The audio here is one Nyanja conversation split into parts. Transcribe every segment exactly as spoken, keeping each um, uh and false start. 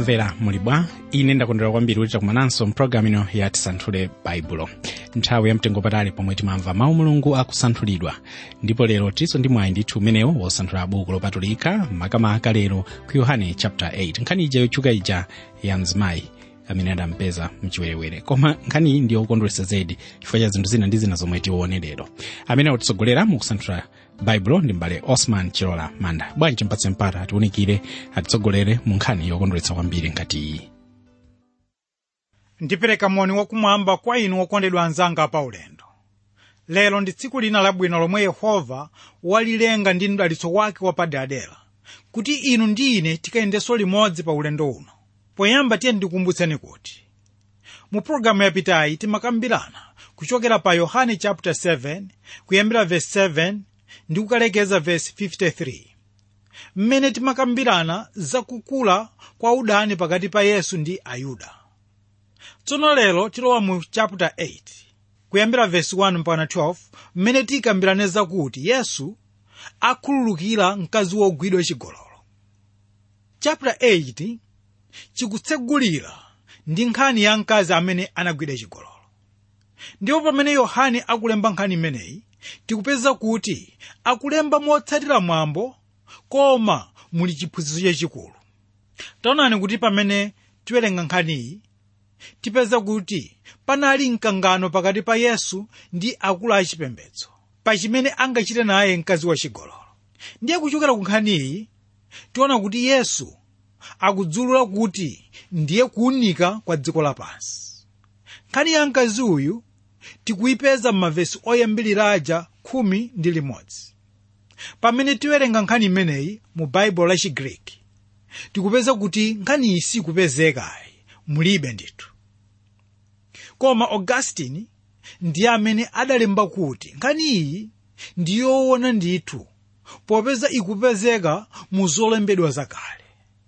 Omvera muli bwa, ine ndakondwera kwambiri kuti takumananso mpulogalamu ino ya Tisanthule Baibulo. Nthawi yamtengo patali pomwe timamva mawu Mulungu akusanthulidwa. Ndipo lero tiso ndi mwayi ndithu umenewo wosanthula buku lopatulika makamaka lero ku Yohane chapter eight. Nkhani ija yotchuka ija ya mzimayi amene adampeza mchiwerewere. Koma nkhani iyi ndiyo kukondweretsa zedi chifukwa cha zinthu zina ndi zina zomwe tione lero. Amene atitsogolera mu kusanthula Baibulo ndi mbale Osman Chilola Manda. Bwanji mpatse mpata atiunikire atitsogolere mu nkhani yokondweretsa kwambiri ngati iyi. Ndipereka moni wakumwamba kwa inu okondedwa anzanga pa ulendo. Lero ndi tsiku lina labwino lomwe Yehova walilenga ndi mdalitso wake wapaderadera kuti inu ndi ine tikayendenso limodzi pa ulendo uno. Poyamba tiye ndikumbutseni kuti mu programu yapitayi timakambirana kuchokera pa Yohane chapter seven kuyambira verse seven ndi kukalekeza verse fifty-three. Mmene timakambirana zakukula kwa udani pakati pa Yesu ndi Ayuda. Tsono lero tilowa mu chapter eight kuyambira verse one mpaka twelve mmene tikambirane zakuti Yesu akhululukira mkazi wogwidwa chigololo. Chapter eight chikutsegulira ndi nkhani ya mkazi amene anagwidwa chigololo. Ndipo pamene Yohane akulemba nkhani imeneyi tikupeza kuti akulemba motsatira mwambo koma muli chiphunzitso chachikulu. Taonani kuti pamene tiwerenga nkhaniyi tipeza kuti panali mkangano pakati pa Yesu ndi akulu achipembedzo pa chimene angachite naye mkazi wa chigololo. Ndiye kuchokera ku nkhaniyi tiona kuti Yesu akudzulula kuti ndiye kuunika kwa dziko lapansi. Nkhani ya mkazi uyu tikuyipeza m'mavesi oyambiriraja khumi ndi limodzi. Pamene tiwerenga nkhani imeneyi mu Baibulo la Chigriki tikupeza kuti nkhani iyi sikupezeka mulibe ndithu. Koma Augustine ndiye amene adalemba kuti nkhani iyi ndiyoona ndithu popeza ikupezeka mu zolembedwa zakale.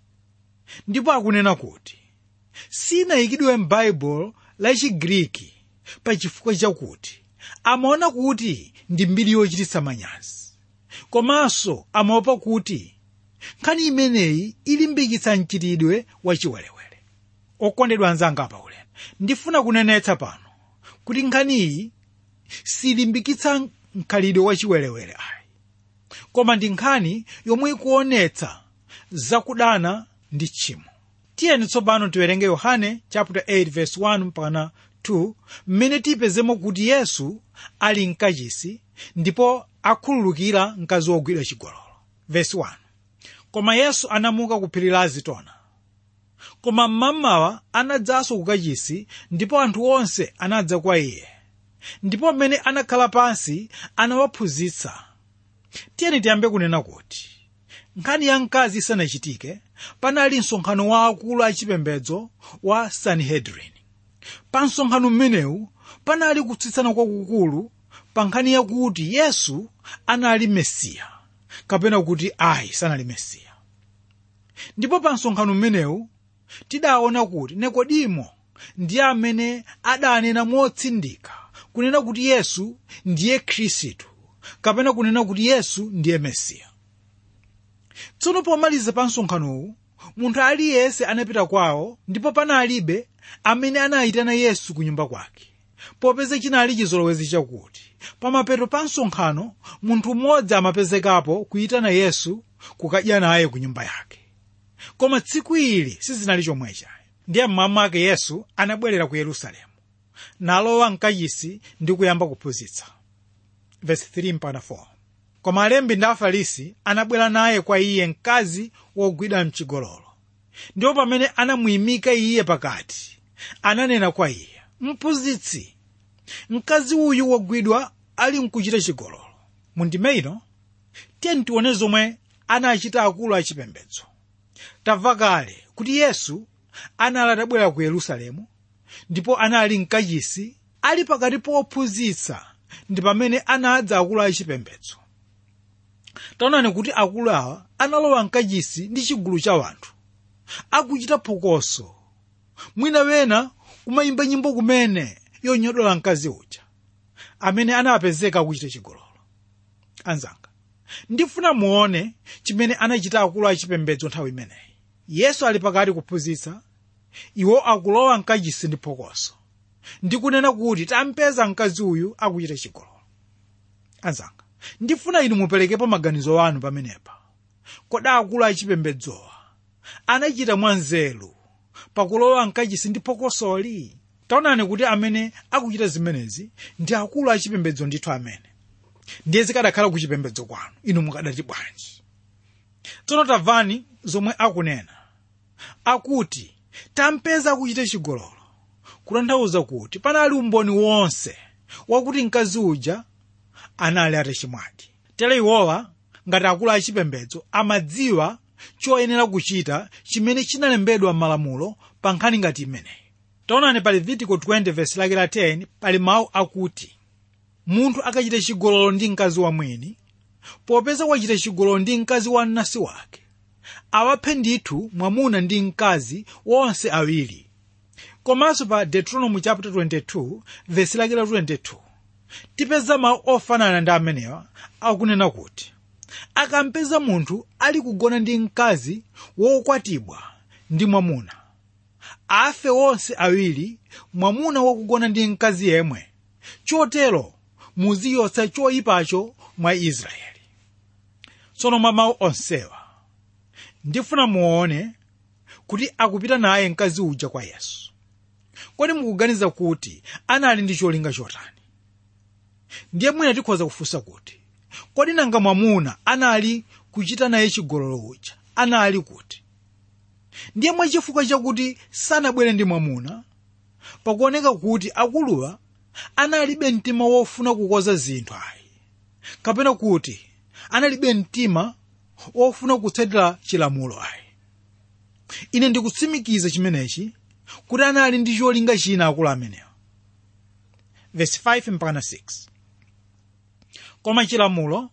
Ndipo akunena kuti sinayikidwe m'Baibulo la Chigriki pa chifukwa chakuti amaona kuti ndi mbiri yochititsa manyazi. Komanso amaopa kuti nkhani imeneyi ilimbikitsa mchitidwe wachiwerewere. Okondedwa anzanga pa ulendo, ndifuna kunenetsa pano kuti nkhaniyi silimbikitsa mkhalidwe wachiwerewere ayi, koma ndi nkhani yomwe ikuonetsa zakudana ndi tchimo. Tiyeni tsopano tiwerenge Yohane chapter eight verse one mpaka two mmene tipezemo kuti Yesu ali mkachisi ndipo akhululukira mkazi wogwidwa chigololo. Verse one. Koma Yesu anamuka ku phiri la Zitona. Koma mmamawa anadzanso ku kachisi ndipo anthu onse anadza kwa iye. Ndipo mmene anakhala pansi anawaphunzitsa. Tiyeni tiyambe kunena kuti nkhani ya mkazi isanachitike panali msonkhano wa akulu achipembedzo wa Sanhedrin. Pa msonkhano mmenewu panali kutsutsana kwakukulu pa nkhani yakuti Yesu anali Mesiya kapena kuti ayi sanali Mesiya. Ndipo pa msonkhano mmenewu tidaona kuti Nikodimo ndiye amene adanena motsindika kunena kuti Yesu ndiye Khristu kapena kunena kuti Yesu ndiye Mesiya. Tsono pomaliza pa msonkhanowu munthu aliyense anapita kwawo ndipo panalibe amene anayitana Yesu ku nyumba kwake, popeza chinali chizolowezi chakuti pamapeto pa msonkhano munthu mmodzi amapezekapo kuyitana Yesu kukadya naye ku nyumba yake. Koma tsiku ili sizinali chomwecha. Ndiye mmawa mwake Yesu anabwerera ku Yerusalemu nalowa mkachisi ndi kuyamba kuphunzitsa. Verse three mpaka four. Koma alembi ndi Afarisi anabwera naye kwa iye mkazi wogwidwa mchigololo. Ndipo pamene anamuyimika iye pakati ananena kwa iye, "Mphunzitsi, mkazi uyu wogwidwa ali mkuchita chigololo." Mundime ino tiyeni tione zomwe anachita akulu achipembedzo. Tamva kale kuti Yesu anali atabwera ku Yerusalemu ndipo anali mkachisi ali pakati pophunzitsa ndi pamene anadza akulu achipembedzo. Taonani kuti akulu awa analowa mkachisi ndi chigulu cha wanthu akuchita phokoso. Mwina wena umayimba nyimbo kumene yonyodola mkazi uja amene anapezeka kuchita chigololo. Anzanga, ndifuna muone chimene anachita akulu achipembedzo nthawi imeneyi. Yesu ali pakati kuphunzitsa, iwo akulowa mkachisi ndi phokoso ndi kunena kuti tampeza mkazi uyu akuchita chigololo. Anzanga, ndifuna inu muperekepo maganizo anu pamenepa. Kodi akulu achipembedzowa anachita mwanzeru pakulowa mkachisi ndi phokosoli? Taonani kuti amene akuchita zimenezi ndi akulu achipembedzo ndithu amene. Ndiye zikadakhala kuchipembedzo kwanu, inu mukadati bwanji? Tsono tamvani zomwe akunena. Akuti tampeza akuchita chigololo, kutanthauza kuti panali umboni wonse wakuti mkazi uja anali atachimwadi. Tere iwowa ngati akulu achipembedzo amadziwa choyenera kuchita chimene chinalembedwa m'malamulo pa nkhani ngati imeneyi. Taonani pa Levitiko twenty verse lake la ten pali mawu akuti munthu akachita chigololo ndi mkazi wamwini, popeza wachita chigololo ndi mkazi wa mnansi wake, awaphe ndithu mwamuna ndi mkazi wonse awiri. Komanso pa Deuteronomy chapter twenty-two verse lake la twenty-two tipeza mawu ofanana ndi amenewa akunena kuti akampeza munthu ali kugona ndi mkazi wokwatibwa ndi mwamuna, afe wonse awiri, mwamuna wakugona ndi mkazi yemwe. Chotero muziyotsa choyipacho mwa Israeli. Tsono mwa mawu onsewa ndifuna muone kuti akupita naye mkazi uja kwa Yesu. Kodi mukuganiza kuti anali ndi cholinga chotani? Ndiye mwina tikhoza kufunsa kuti kodi nanga mwamuna anali kuchita naye chigololo uja anali kuti? Ndiye mwachifukwa chakuti sanabwere ndi mwamuna, pakuoneka kuti akuluwa analibe mtima wofuna kukoza zinthu ayi, kapena kuti analibe mtima wofuna kutsatira chilamulo ayi. Ine ndikutsimikiza chimenechi kuti anali ndi cholinga china akulu amenewa. Verse five mpaka six. Koma chilamulo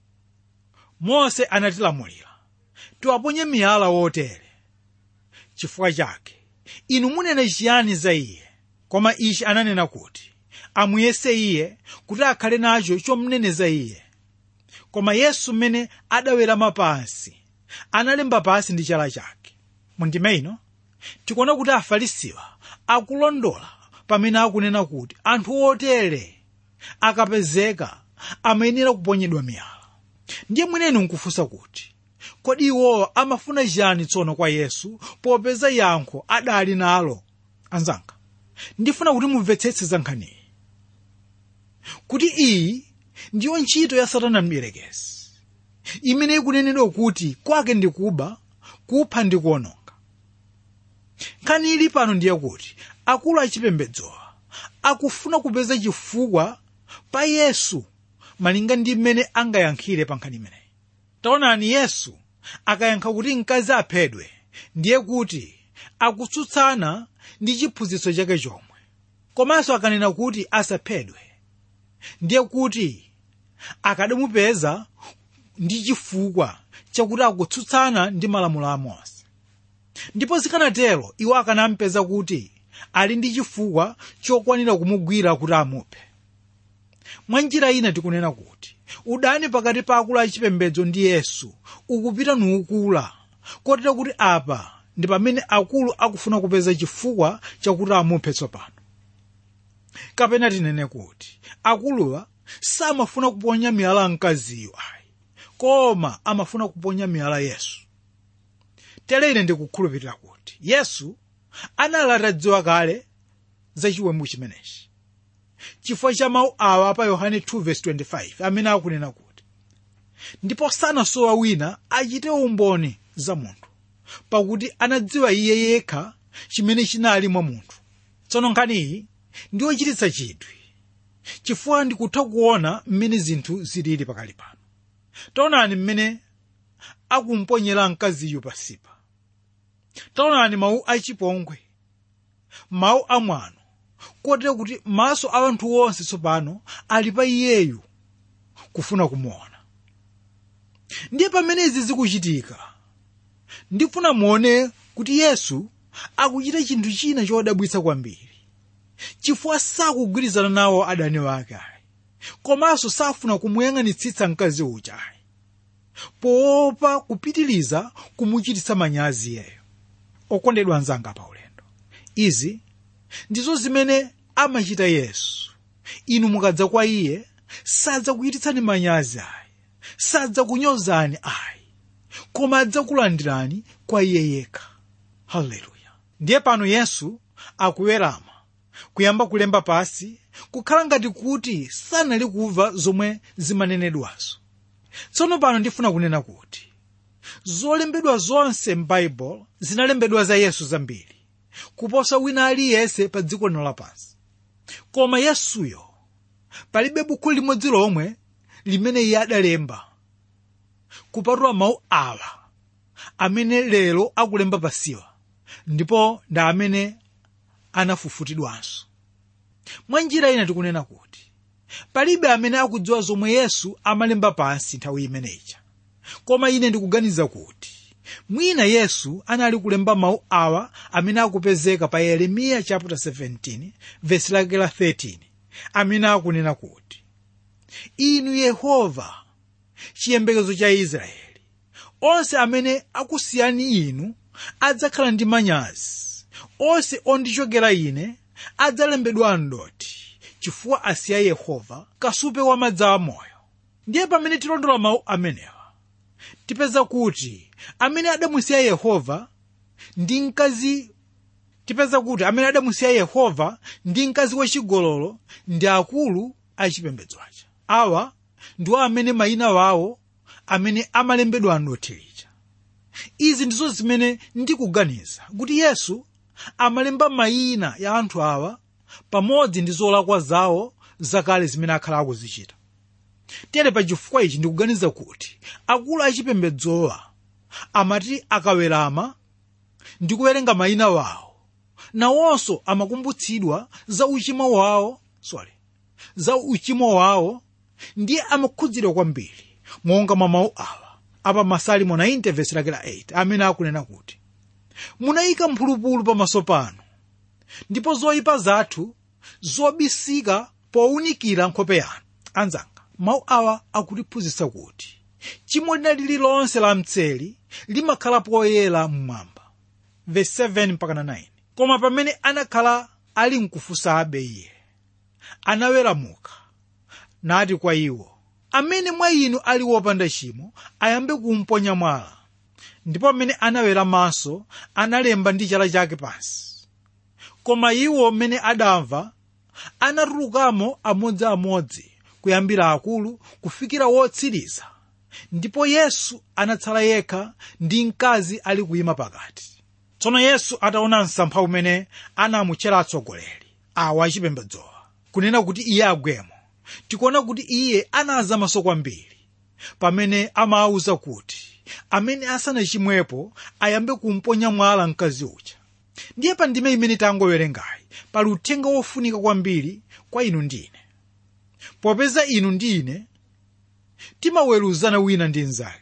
Mose anatilamulira tiwaponye miyala wotere. Chifukwa chake inu munena chiyani za iye? Koma ichi ananena kuti amuyese iye kuti akhale nacho chomneneza iye. Koma Yesu mmene adawerama pansi analemba pansi ndi chala chake. Mundime ino tikuona kuti Afarisiwa akulondola pamene akunena kuti anthu otere akapezeka amayenera kuponyedwa miyala. Ndiye mwenenu nkufunsa kuti kodi iwo amafuna chiyani tsono kwa Yesu popeza yankho adali nalo? Anzanga, ndifuna kuti mumvetsetse za nkhani kuti iyi ndiyo ntchito ya Satana mdierekezi, imene ikunenedwa kuti kwake ndi kuba, kupha ndi kuononga. Nkhani ili pano ndiye kuti akulu achipembedzowa akufuna kupeza chifukwa pa Yesu malinga ndi mmene angayankhire pa nkhani imeneyi. Taonani, Yesu akayankha kuti mkazi aphedwe, ndiye kuti akutsutsana ndi chiphunzitso chake chomwe. Komanso akanena kuti asaphedwe, ndiye kuti akadamupeza ndi chifukwa chakuti akutsutsana ndi malamulo a Mose. Ndipo zikanatero iwo akanampeza kuti ali ndi chifukwa chokwanira kumugwira kuti amuphe. Mwa njira ina tikunena kuti udani pakati pa akulu achipembedzo ndi Yesu ukupita nuukula, kotero kuti apa ndi pamene akulu akufuna kupeza chifukwa chakuti amuphe tsopano. Kapena tinene kuti akuluwa samafuna kuponya miyala mkaziyo ayi, koma amafuna kuponya miyala Yesu. Tere ine ndikukhulupirira kuti Yesu anali atadziwa kale za chiwembu chimenechi, chifukwa cha mawu awa pa Yohane two verse twenty-five amene akunena kuti ndipo sanasowa wina achite umboni za munthu, pakuti anadziwa iye yekha chimene chinali mwa munthu. Tsono nkhani iyi ndiyochititsa chidwi, chifukwa ndikutha kuona mmene zinthu zilili pakali pano. Taonani mmene akumponyera mkaziyo pasipa. Taonani mawu achipongwe, mawu amwano, kotero kuti maso a anthu onse tsopano ali pa iyeyu kufuna kumuona. Ndiye pamene izi zikuchitika, ndifuna muone kuti Yesu akuchita chinthu china chodabwitsa kwambiri, chifukwa sakugwirizana nawo adani wake ayi, komanso safuna kumuyang'anitsitsa mkazi uja ayi, poopa kupitiliza kumuchititsa manyazi yeyo. Okondedwa anzanga pa ulendo, izi ndizo zimene amachita Yesu. Inu mukadza kwa iye sadzakuchititsani manyazi ayi, sadzakunyozani ayi, koma adzakulandirani kwa iye yekha. Haleluya. Ndiye pano Yesu akuwerama, kuyamba kulemba pasi, kukhala ngati kuti sanali kumva zomwe zimanenedwazo. Tsono pano ndifuna kunena kuti zolembedwa zonse m'Baibulo zinalembedwa za Yesu zambiri kuposa wina aliyense pa dziko lino lapansi. Koma Yesuyo palibe buku limodzi lomwe limene iye adalemba kupatula mawu awa amene lero akulemba pasiwa, ndipo ndi amene anafufutidwanso. Mwa njira ina tikunena kuti palibe amene akudziwa zomwe Yesu amalemba pansi nthawi imeneyi. Koma ine ndikuganiza kuti mwina Yesu anali kulemba mawu awa amene akupezeka pa Yeremiya chapter seventeen verse lake la thirteen, amene akunena kuti, inu Yehova, chiyembekezo cha Israeli, onse amene akusiyani inu adzakhala ndi manyazi, onse ondichokera ine adzalembedwa ndoti, chifukwa asiya Yehova, kasupe wa madzi amoyo. Ndiye pamene tilondola mawu amenewa tipeza kuti amene adamusiya Yehova ndi mkazi tipeza kuti amene adamusiya Yehova ndi mkazi wachigololo ndi akulu achipembedzo aja. Awa ndiwo amene mayina wawo amene amalembedwa ndoti lija. Izi ndizo zimene ndikuganiza kuti Yesu amalemba mayina ya anthu awa pamodzi ndi zolakwa zawo zakale zimene akhala akuzichita. Tere pa chifukwa ichi ndikuganiza kuti akulu achipembedzowa amati akawerama ndi kuwerenga mayina wawo, nawonso amakumbutsidwa za uchimo wawo, sorry, za uchimo wawo, ndiye amakhudzidwa kwambiri monga mwa mawu awa apa Masalimo ninety verse lake la eight, amene akunena kuti, munayika mphulupulu pamaso panu, ndipo zoyipa zathu zobisika powunikira nkhope yanu. Anzanga, mawu awa akutiphunzitsa kuti chimo lililonse la mtseli limakhala poyera mmwamba. Verse seven mpaka nine. Koma pamene anakhala ali mkufunsabe iye, anaweramuka nati kwa iwo, amene mwa inu ali wopanda chimo ayambe kumponya mwala. Ndipo amene anaweramanso analemba ndi chala chake pansi. Koma iwo amene adamva anatulukamo amodziamodzi, kuyambira akulu kufikira wotsiriza. Ndipo Yesu anatsala yekha ndi mkazi ali kuyima pakati. Tsono Yesu ataona msampha umene anamutchera atsogoleri awa achipembedzowa kunena kuti iye agwemo, tikuona kuti iye anazamaso kwambiri pamene amawuza kuti amene asanachimwepo ayambe kumponya mwala mkazi uja. Ndiye pa ndime imene tangowerengayi pali uthenga wofunika kwambiri kwa inu ndine. Popeza inu ndine timaweruzana wina ndi nzake,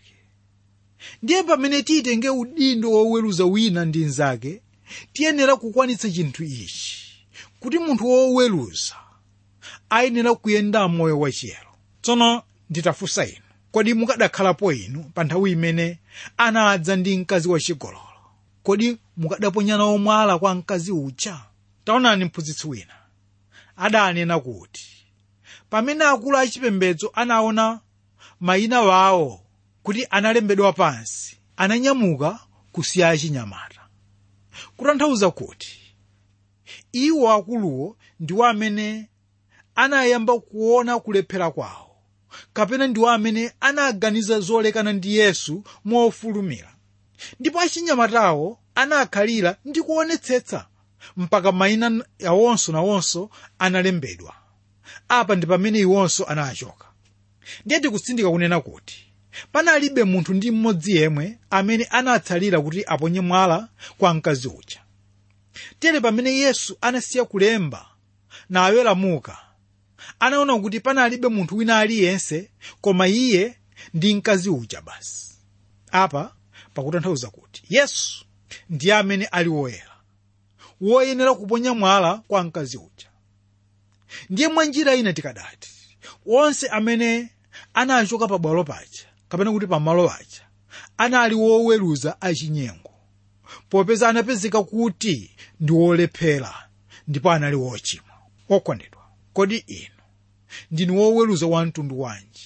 ndiye pamene titenge udindo woweruza wina ndi nzake, tiyenera kukwanitsa chinthu ichi, kuti munthu woweruza ayenera kuyenda moyo wachiyero. Tsono nditafunsa inu, kodi mukadakhalapo inu pa nthawi imene anadza ndi mkazi wachigololo, kodi mukadaponyana omwala kwa mkazi uja? Taonani mphunzitsi wina adanena kuti pamene akulu achipembedzo anaona mayina wawo kuti analembedwa pansi, ananyamuka kusiya achinyamata. Kutanthauza kuti iwo akuluwo ndiwo amene anayamba kuona kulephera kwawo, kapena ndiwo amene anaganiza zolekana ndi Yesu mofulumira. Ndipo achinyamatawo anakhalira ndi kuonetsetsa mpaka mayina yawonso nawonso analembedwa. Apa ndi pamene iwonso anachoka. Ndiye tikutsindika kunena kuti panalibe munthu ndi mmodzi yemwe amene anatsalira kuti aponye mwala kwa mkazi uja. Tere pamene Yesu anasiya kulemba na aweramuka, anaona kuti panalibe munthu wina aliyense koma iye ndi mkazi uja basi. Apa pakutanthauza kuti Yesu ndiye amene ali woyera, woyenera kuponya mwala kwa mkazi uja. Ndiye mwa njira ina tikadati onse amene anachoka pa bwalo paja, kapena kuti pa malo aja, anali woweruza achinyengo, popeza anapezeka kuti ndi wolephera ndipo anali wochimwa. Okondedwa, kodi inu ndinu woweruza wa mtundu wanji?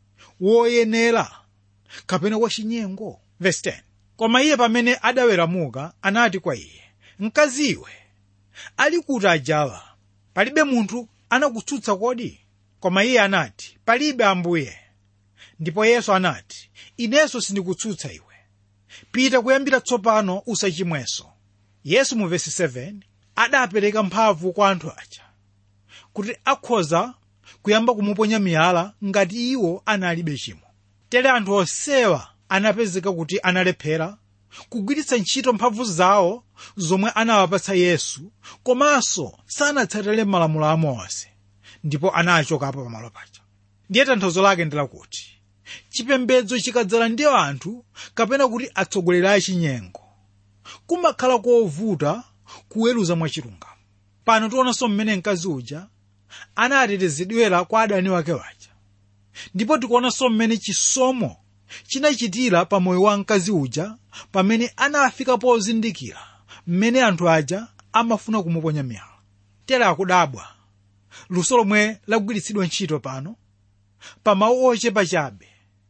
Woyenera kapena wachinyengo? Verse ten. Koma iye pamene adaweramuka anati kwa iye, mkaziwe, ali kuti ajawa? Palibe munthu anakutsutsa kodi? Koma iye anati, palibe Ambuye. Ndipo Yesu anati, inenso sindikutsutsa iwe. Pita kuyambira tsopano usachimwenso. Yesu mu verse seven adapereka mphamvu kwa anthu aja kuti akhoza kuyamba kumuponya miyala ngati iwo analibe chimo. Tere anthu onsewa anapezeka kuti analephera kugwiritsa ntchito mphamvu zawo zomwe anawapatsa Yesu, komanso sanatsatire malamulo a Mose, ndipo anachokapo pamalo paja. Ndiye tanthauzo lake ndi lakuti chipembedzo chikadzala ndi anthu kapena kuti atsogoleri a chinyengo, kumakhala kovuta kuweruza mwachilungamo. Pano tionanso mmene mkazi uja anatetezedwera kwa adani wake waja, ndipo tikuonanso mmene chisomo chinachitira pa moyo wa mkazi uja pamene anafika pozindikira mmene anthu aja amafuna kumuponya miyala. Tere akudabwa luso lomwe lagwiritsidwa ntchito pano pa mawu ochepa chabe,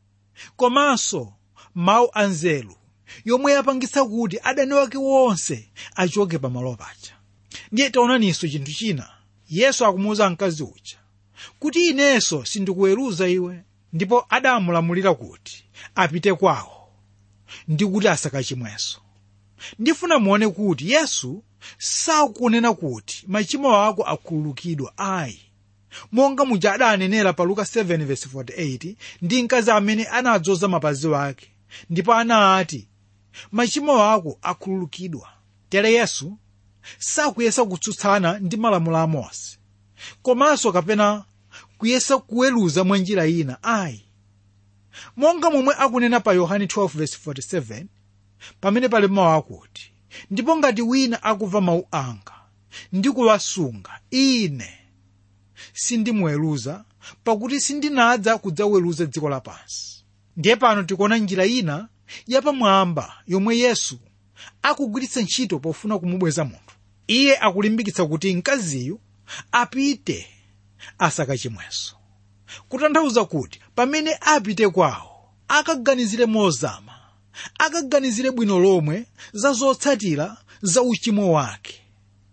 komanso mawu anzeru yomwe yapangitsa kuti adani wake wonse achoke pamalo paja. Ndiye taonaninso chinthu china, Yesu akumuwuza mkazi uja kuti inenso sindikuweruza iwe, ndipo adamulamulira kuti apite kwawo ndi kuti asakachimwenso. Ndifuna muone kuti Yesu sakunena kuti machimo ako akhululukidwa ayi, monga muja adanenera pa Luka seven verse forty-eight ndi mkazi amene anadzoza mapazi wake ndipo anati machimo ako akhululukidwa. Tere Yesu sakuyesa kutsutsana ndi malamulo a Mose, komanso kapena kuyesa kuweruza mwa njira ina ayi. Monga momwe akunena pa Yohane twelve verse forty-seven pamene pali mawu akuti, ndipo ngati wina akumva mawu anga ndi kuwasunga, ine sindimuweruza, pakuti sindinadza kudzaweruza dziko lapansi. Ndiye pano tikuona njira ina yapamwamba yomwe Yesu akugwiritsa ntchito pofuna kumubweza munthu. Iye akulimbikitsa kuti mkaziyu apite asakachimwenso, kutanthauza kuti pamene apite kwawo akaganizire mozama, akaganizire bwino lomwe za zotsatira za uchimo wake,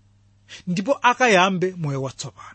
ndipo akayambe moyo watsopano.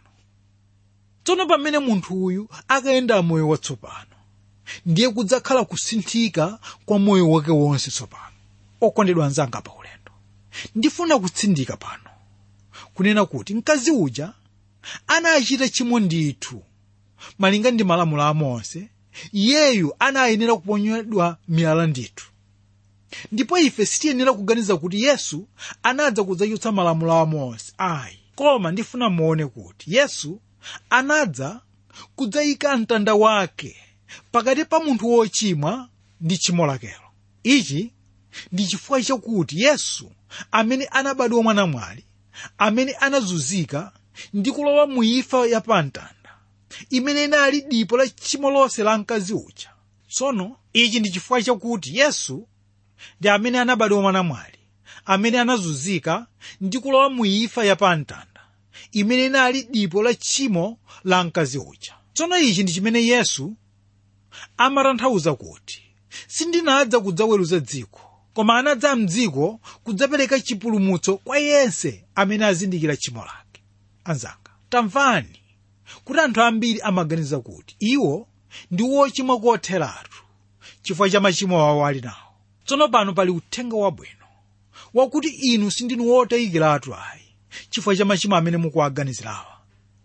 Tsono pamene munthu uyu akayenda moyo watsopano, ndiye kudzakhala kusinthika kwa moyo wake wonse tsopano. Okondedwa anzanga pa ulendo, ndifuna kutsindika pano kunena kuti mkazi uja anachita chimo ndithu malinga ndi malamulo a Mose. Iyeyu anayenera kuponyedwa miyala ndithu, ndipo ife sitiyenera kuganiza kuti Yesu anadza kudzachotsa malamulo a Mose ayi, koma ndifuna muone kuti Yesu anadza kudzayika mtanda wake pakati pa munthu wochimwa ndi tchimo lakelo. Ichi ndi chifukwa chakuti Yesu amene anabadwa mwanamwali, amene anazunzika ndi kulowa mu imfa yapamtanda imene inali dipo la tchimo lonse la mkazi uja. Tsono ichi ndi chifukwa chakuti Yesu ndi amene anabadwa mwanamwali, amene anazunzika ndi kulowa mu imfa yapamtanda imene inali dipo la tchimo la mkazi uja. Tsono ichi ndi chimene Yesu amatanthauza kuti sindinadza kudzaweruza dziko, koma anadza m'dziko kudzapereka chipulumutso kwa yense amene azindikira tchimo lake. Anzanga, tamvani kuti anthu ambiri amaganiza kuti iwo ndi wochimwa kotheratu chifukwa cha machimo awo ali nawo. Tsono pano pali uthenga wabwino wakuti inu sindinu wotayikiratu ayi chifukwa cha machimo amene mukuwaganizirawa,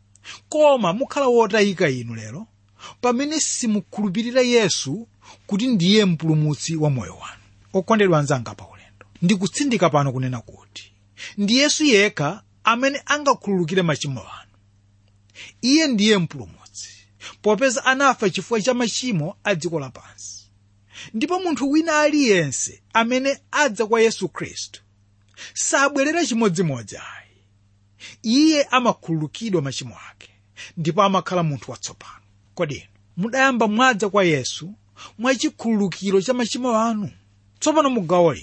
koma mukhala wotayika inu lero pamene simukhulupirira Yesu kuti ndiye mpulumutsi wa moyo wanu. Okondedwa anzanga pa ulendo, ndikutsindika pano kunena kuti ndi Yesu yekha amene angakhululukire machimo anu. Iye ndiye mpulumutsi, popeza anafa chifukwa cha machimo a dziko lapansi. Ndipo munthu wina aliyense amene adza kwa Yesu Khristu sabwerera chimodzimodzi ayi. Iye amakhululukidwa machimo ake ndipo amakhala munthu watsopano. Kodi mudayamba mwadza kwa Yesu mwachikhululukiro cha machimo anu? Tsopano mugawo lino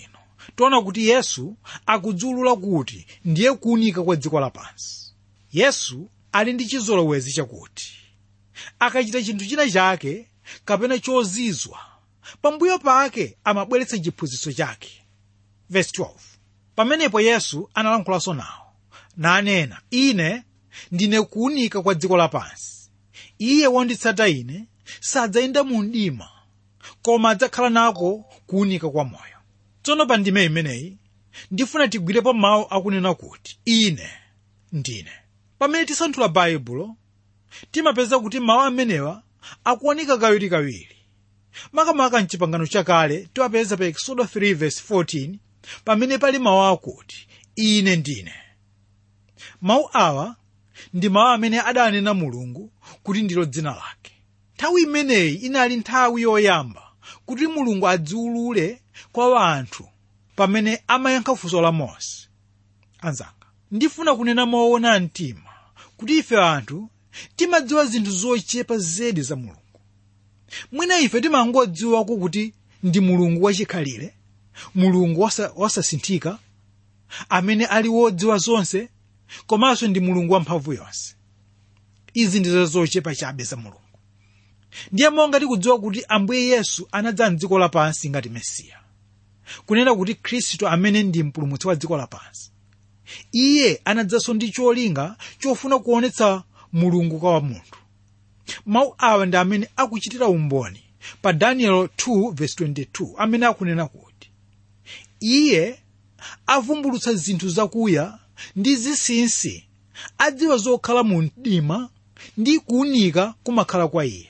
tiona kuti yesu akudziwulula kuti ndiye kuunika kwa dziko lapansi. yesu ali ndi chizolowezi chakuti akachita chinthu china chake kapena chozizwa, pambuyo pake amabweretsa chiphunzitso chake. Verse twelve. Pamenepo yesu analankhulaso nawo nanena, ine ndine kuunika kwa dziko lapansi. iye wonditsata ine sadzayenda mu mdima, koma adzakhala nako kuunika kwa moyo. Tsono pa ndime imeneyi ndifuna tigwirepo mawu akunena kuti ine ndine. Pamene tisanthula baibulo timapeza kuti mawu amenewa akuoneka kawirikawiri. Makamaka m'chipangano chakale tiwapeza pa Exodus three verse fourteen pamene pali mawu akuti ine ndine. Mawu awa ndi mawu amene adanena Mulungu kuti ndilo dzina lake. Nthawi imeneyi inali nthawi yoyamba kuti Mulungu adziwulule kwa anthu pamene amayankha funso la Mose. Anzanga, ndifuna kunena moona mtima kuti ife anthu timadziwa zinthu zochepa zedi za Mulungu. Mwina ife timangodziwa kuti ndi Mulungu wachikhalire, Mulungu wasa, wasasinthika, amene ali wodziwa zonse, komanso ndi Mulungu wamphamvu yonse. Izi ndizo zochepa chabe za Mulungu. Ndiye monga tikudziwa kuti Ambuye Yesu anadza m'dziko lapansi ngati Mesiya, kunena kuti Khristu amene ndi mpulumutsi wa dziko lapansi. Iye anadzanso ndi cholinga chofuna kuonetsa Mulungu kwa munthu. Mawu awa ndi amene akuchitira umboni pa Daniel two verse twenty-two amene akunena kuti iye avumbulutsa zinthu zakuya ndi zinsinsi, adziwa zokhala mu mdima ndi kuunika kumakhala kwa iye.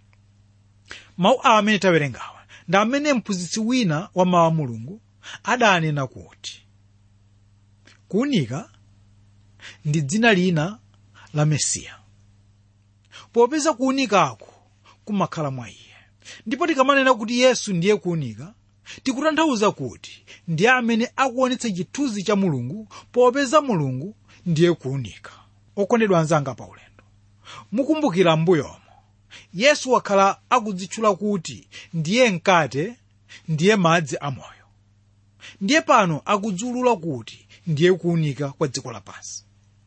Mawu awa amene tawerengawa ndi amene mphunzitsi wina wa mawu a Mulungu adanena kuti kuunika ndi dzina lina la Mesiya. Popeza kuunikako kumakhala mwa iye. Ndipo tikamanena kuti Yesu ndiye kuunika, tikutanthauza kuti ndiye amene akuonetsa chithunzi cha Mulungu, popeza Mulungu ndiye kuunika. Okondedwa anzanga pa ulendo, mukumbukira mbuyomo Yesu wakhala akudzitchula kuti ndiye mkate, ndiye madzi amoyo. Ndiye pano akudziwulula kuti ndiye kuunika kwa dziko lapansi.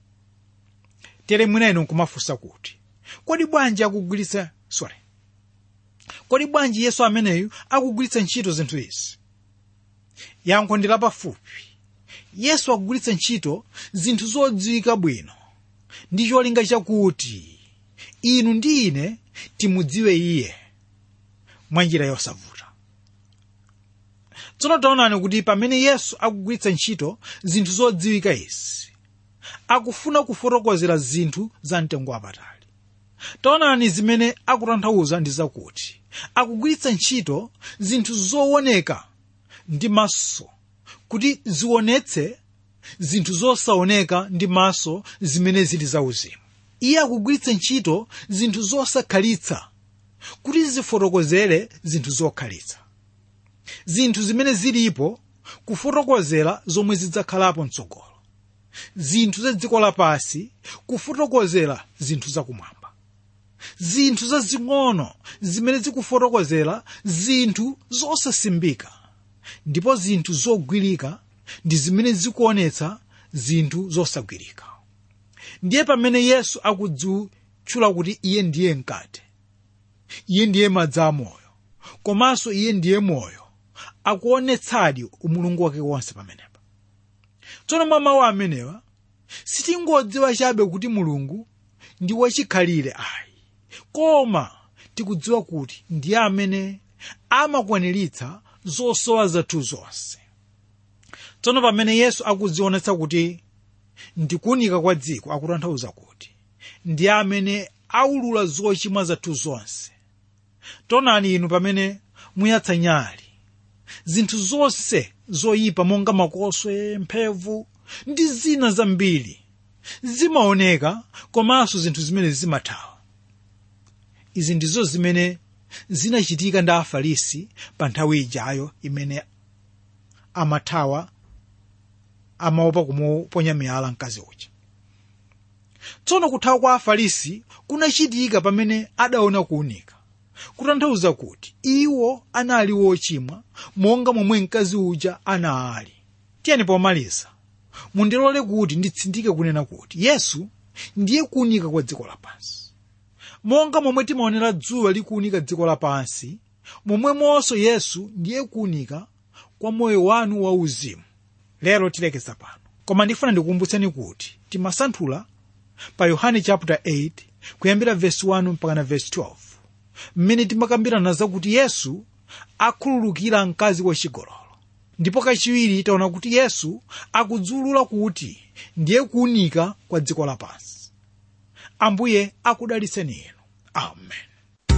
Tere mwina nkumafunsa kuti kodi bwanji akugwiritsa sorry kodi bwanji Yesu ameneyu akugwiritsa ntchito zinthu izi? Yankho ndi lapafupi. Yesu akugwiritsa ntchito zinthu zodziwika bwino ndi cholinga chakuti inu ndi ine timudziwe iye mwa njira yosavuta. Tsono taonani kuti pamene Yesu akugwiritsa ntchito zinthu zodziwika izi, akufuna kufotokozera zinthu za mtengo wapatali. Taonani zimene akutanthauza ndi zakuti akugwiritsa ntchito zinthu zooneka ndi maso kuti zionetse zinthu zosaoneka ndi maso zimene zili zauzimu. Iye akugwiritsa ntchito zinthu zosakhalitsa kuti zifotokozere zinthu zokhalitsa, zinthu zimene zilipo kufotokozera zomwe zidzakhalapo mtsogolo, zinthu za dziko lapansi kufotokozera zinthu zakumwamba, zinthu zazing'ono zimene zikufotokozera zinthu zosasimbika, ndipo zinthu zogwirika ndi zimene zikuonetsa zinthu zosagwirika. Ndiye pamene Yesu akudzitchula kuti iye ndiye mkate, iye ndiye madzi amoyo, komanso iye ndiye moyo, akuonetsadi umulungu wake wonse pamenepa. Tsono mwa mawu amenewa sitingodziwa chabe kuti Mulungu ndi wachikhalire ayi, koma tikudziwa kuti ndiye amene amakwaniritsa zosowa zathu zonse. Tsono pamene Yesu akudzionetsa kuti ndikuunika kwa dziko, akutanthauza kuti ndiye amene aulula zochimwa zathu zonse. Taonani inu pamene muyatsa nyali, zinthu zonse zoyipa monga makoswe, mphevu ndi zina zambiri zimaoneka, komanso zinthu zimene zimathawa. Izi ndizo zimene zinachitika ndi Afarisi pa nthawi ijayo imene amathawa amaopa kumuponya miyala mkazi uja. Tsono kuthawa kwa Afarisi kunachitika pamene adaona kuunika, kutanthauza kuti iwo anali wochimwa monga momwe mkazi uja anali. Tiyeni pomaliza mundilole kuti nditsindike kunena kuti Yesu ndiye kuunika kwa dziko lapansi. Monga momwe timaonera dzuwa likuunika dziko lapansi, momwemonso Yesu ndiye kuunika kwa moyo wanu wauzimu. Lero tilekeza pano, koma ndifuna ndikukumbutseni kuti timasanthula pa Yohane chapter eight kuyambira verse one mpaka na verse twelve, mmene timakambirana zakuti Yesu akhululukira mkazi wachigololo. Ndipo kachiwiri taona kuti Yesu akudzulula kuti ndiye kuunika kwa dziko lapansi. Ambuye akudalitseni inu. Amen.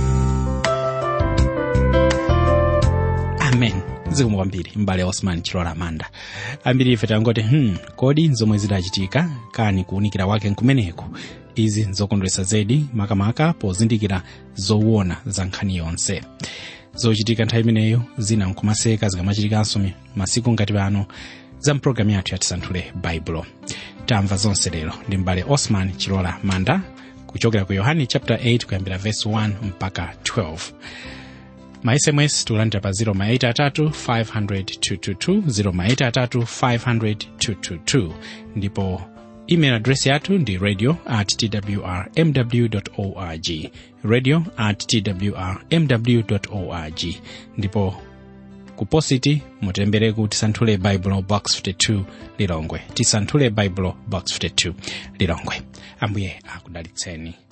Amen. Zikomo kwambiri mbale Osman Chilola Manda. Ambiri ife tangoti hmm, kodi zomwe zidachitika kani kuunikira wake nkumeneko. Izi nzokondweretsa zedi makamaka pozindikira zowona za nkhani yonse. Zochitika nthawi imeneyo zina nkumaseka zikamachitikanso masiku ngati pano za mpulogalamu yathu ya Tisanthule Baibulo. Tamva zonse lero ndi mbale Osman Chilola Manda kuchokera ku Yohane chapter eight kuyambira verse one mpaka twelve. Ma S M S tulandira pa zero eight three five zero zero two two two, zero eight three five zero zero two two two, ndipo email address yathu ndi radio at t w r m w dot org, radio at t w r m w dot org, ndipo kupositi mutembere ku Tisanthule Bible Box fifty-two Lilongwe, Tisanthule Bible Box fifty-two Lilongwe. Ambuye akudalitseni.